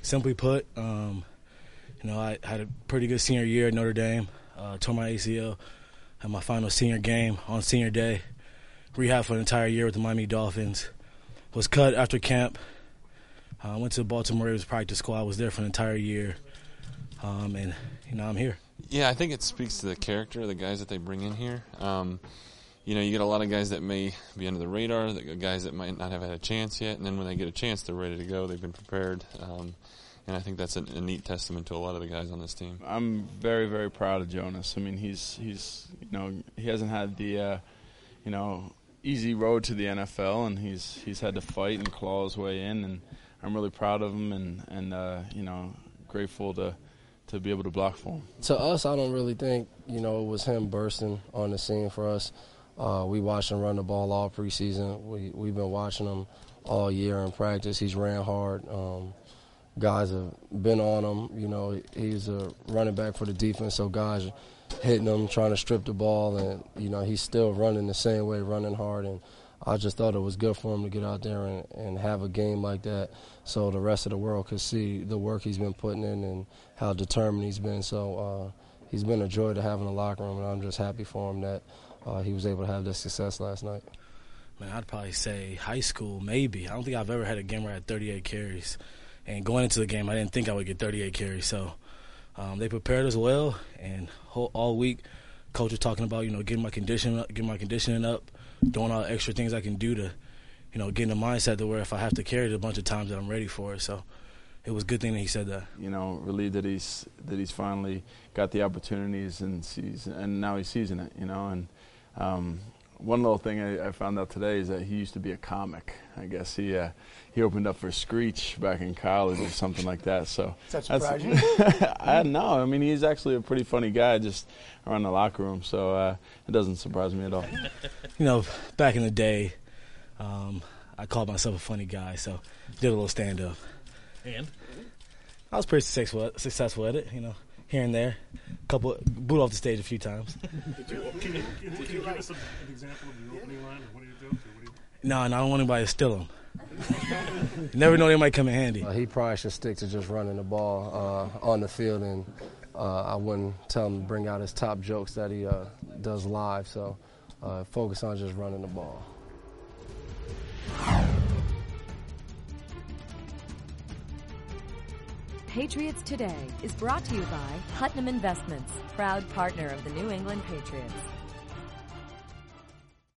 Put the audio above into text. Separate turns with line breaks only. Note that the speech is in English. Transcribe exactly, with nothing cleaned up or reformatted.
simply put, um, you know, I had a pretty good senior year at Notre Dame. Uh, tore my A C L, had my final senior game on senior day. Rehab for an entire year with the Miami Dolphins. Was cut after camp. I uh, went to the Baltimore Ravens practice squad. I was there for an entire year, um, and you know I'm here.
Yeah, I think it speaks to the character of the guys that they bring in here. Um, you know, you get a lot of guys that may be under the radar, the guys that might not have had a chance yet, and then when they get a chance, they're ready to go. They've been prepared, um, and I think that's a, a neat testament to a lot of the guys on this team.
I'm very, very proud of Jonas. I mean, he's he's you know he hasn't had the uh, you know easy road to the N F L, and he's he's had to fight and claw his way in, and I'm really proud of him, and and uh, you know grateful to. to be able to block for him.
To us, I don't really think, you know, it was him bursting on the scene for us. Uh, we watched him run the ball all preseason. We, we've been watching him all year in practice. He's ran hard. Um, guys have been on him. You know, he's a running back for the defense, so guys are hitting him, trying to strip the ball, and, you know, he's still running the same way, running hard. And I just thought it was good for him to get out there and, and have a game like that so the rest of the world could see the work he's been putting in and how determined he's been. So uh, he's been a joy to have in the locker room, and I'm just happy for him that uh, he was able to have this success last night.
Man, I'd probably say high school, maybe. I don't think I've ever had a game where I had thirty-eight carries. And going into the game, I didn't think I would get thirty-eight carries. So um, they prepared us well, and whole, all week, coach was talking about, you know, getting my condition up, getting my conditioning up, doing all the extra things I can do to, you know, get in the mindset to where if I have to carry it a bunch of times that I'm ready for it. So it was a good thing that he said that.
You know, relieved that he's that he's finally got the opportunities and sees, and now he's seizing it. You know, and um, one little thing I, I found out today is that he used to be a comic. I guess he uh, he opened up for Screech back in college or something like that. So
Does that surprise you?
I know. I mean, he's actually a pretty funny guy just around the locker room. So uh, it doesn't surprise me at all.
You know, back in the day, um, I called myself a funny guy, so did a little stand-up.
And?
I was pretty successful, successful at it, you know, here and there. Couple boot off the stage a few times.
Can you, can you, can you give us an example of your opening line, or what do you do? What do you...
No, no, I don't want anybody to steal them. You never know, they might come in handy.
Uh, he probably should stick to just running the ball uh, on the field, and uh, I wouldn't tell him to bring out his top jokes that he uh, does live. So uh, focus on just running the ball.
Patriots Today is brought to you by Putnam Investments, proud partner of the New England Patriots.